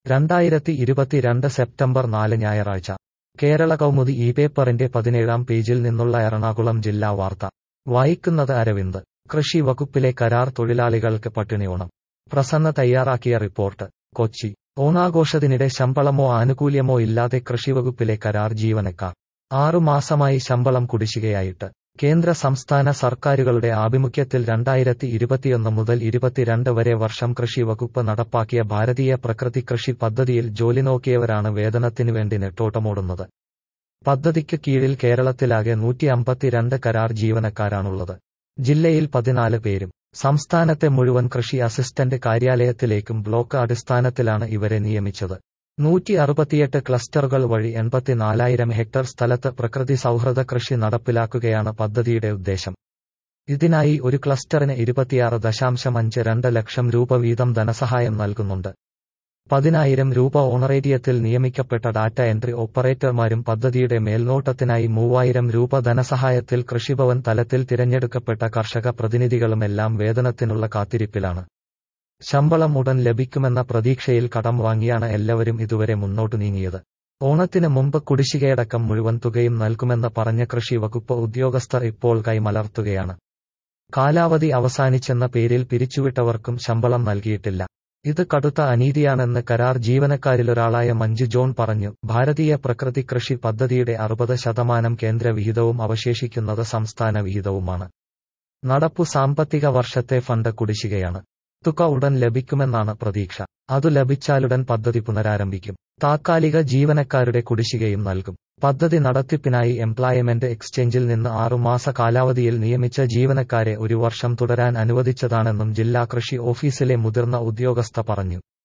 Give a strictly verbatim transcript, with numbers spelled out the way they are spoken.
രണ്ടായിരത്തി ഇരുപത്തിരണ്ട് സെപ്റ്റംബർ നാല് ഞായറാഴ്ച കേരള കൗമുദി ഈ പേപ്പറിന്റെ പതിനേഴാം പേജിൽ നിന്നുള്ള എറണാകുളം ജില്ലാ വാർത്ത വായിക്കുന്നത് അരവിന്ദ്. കൃഷി വകുപ്പിലെ കരാർ തൊഴിലാളികൾക്ക് പട്ടിണിയോണം. പ്രസന്ന തയ്യാറാക്കിയ റിപ്പോർട്ട്. കൊച്ചി. ഓണാഘോഷത്തിനിടെ ശമ്പളമോ ആനുകൂല്യമോ ഇല്ലാതെ കൃഷിവകുപ്പിലെ കരാർ ജീവനക്കാർ. ആറുമാസമായി ശമ്പളം കുടിശ്ശികയായിട്ട്. കേന്ദ്ര സംസ്ഥാന സർക്കാരുകളുടെ ആഭിമുഖ്യത്തിൽ രണ്ടായിരത്തി ഇരുപത്തിയൊന്ന് മുതൽ ഇരുപത്തിരണ്ട് വരെ വർഷം കൃഷി വകുപ്പ് നടപ്പാക്കിയ ഭാരതീയ പ്രകൃതി കൃഷി പദ്ധതിയിൽ ജോലി നോക്കിയവരാണ് വേതനത്തിനു വേണ്ടി നെട്ടോട്ടമോടുന്നത്. പദ്ധതിക്ക് കീഴിൽ കേരളത്തിലാകെ നൂറ്റി അമ്പത്തിരണ്ട് കരാർ ജീവനക്കാരാണുള്ളത്. ജില്ലയിൽ പതിനാല് പേരും. സംസ്ഥാനത്തെ മുഴുവൻ കൃഷി അസിസ്റ്റന്റ് കാര്യാലയത്തിലേക്കും ബ്ലോക്ക് അടിസ്ഥാനത്തിലാണ് ഇവരെ നിയമിച്ചത്. നൂറ്റി അറുപത്തിയെട്ട് ക്ലസ്റ്ററുകൾ വഴി എൺപത്തിനാലായിരം ഹെക്ടർ സ്ഥലത്ത് പ്രകൃതി സൗഹൃദ കൃഷി നടപ്പിലാക്കുകയാണ് പദ്ധതിയുടെ ഉദ്ദേശം. ഇതിനായി ഒരു ക്ലസ്റ്ററിന് ഇരുപത്തിയാറ് ദശാംശം അഞ്ച് രണ്ട് ലക്ഷം രൂപ വീതം ധനസഹായം നൽകുന്നുണ്ട്. പതിനായിരം രൂപ ഓണറേറിയത്തിൽ നിയമിക്കപ്പെട്ട ഡാറ്റ എൻട്രി ഓപ്പറേറ്റർമാരും പദ്ധതിയുടെ മേൽനോട്ടത്തിനായി മൂവായിരം രൂപ ധനസഹായത്തിൽ കൃഷിഭവൻ തലത്തിൽ തിരഞ്ഞെടുക്കപ്പെട്ട കർഷക പ്രതിനിധികളുമെല്ലാം വേതനത്തിനുള്ള കാത്തിരിപ്പിലാണ്. ശമ്പളം ഉടൻ ലഭിക്കുമെന്ന പ്രതീക്ഷയിൽ കടം വാങ്ങിയാണ് എല്ലാവരും ഇതുവരെ മുന്നോട്ടു നീങ്ങിയത്. ഓണത്തിന് മുമ്പ് കുടിശ്ശികയടക്കം മുഴുവൻ തുകയും നൽകുമെന്ന് പറഞ്ഞ കൃഷി വകുപ്പ് ഉദ്യോഗസ്ഥർ ഇപ്പോൾ കൈമലർത്തുകയാണ്. കാലാവധി അവസാനിച്ചെന്ന പേരിൽ പിരിച്ചുവിട്ടവർക്കും ശമ്പളം നൽകിയിട്ടില്ല. ഇത് കടുത്ത അനീതിയാണെന്ന് കരാർ ജീവനക്കാരിലൊരാളായ മഞ്ജു ജോൺ പറഞ്ഞു. ഭാരതീയ പ്രകൃതി കൃഷി പദ്ധതിയുടെ അറുപത് ശതമാനം കേന്ദ്ര വിഹിതവും അവശേഷിക്കുന്നത് സംസ്ഥാന വിഹിതവുമാണ്. നടപ്പു സാമ്പത്തിക വർഷത്തെ ഫണ്ട് കുടിശ്ശികയാണ്. തുക ഉടൻ ലഭിക്കുമെന്നാണ് പ്രതീക്ഷ. അതു ലഭിച്ചാലുടൻ പദ്ധതി പുനരാരംഭിക്കും. താത്കാലിക ജീവനക്കാരുടെ കുടിശ്ശികയും നൽകും. പദ്ധതി നടത്തിപ്പിനായി എംപ്ലോയ്മെന്റ് എക്സ്ചേഞ്ചിൽ നിന്ന് ആറുമാസ കാലാവധിയിൽ നിയമിച്ച ജീവനക്കാരെ ഒരു വർഷം തുടരാൻ അനുവദിച്ചതാണെന്നും ജില്ലാ കൃഷി ഓഫീസിലെ മുതിർന്ന ഉദ്യോഗസ്ഥ പറഞ്ഞു.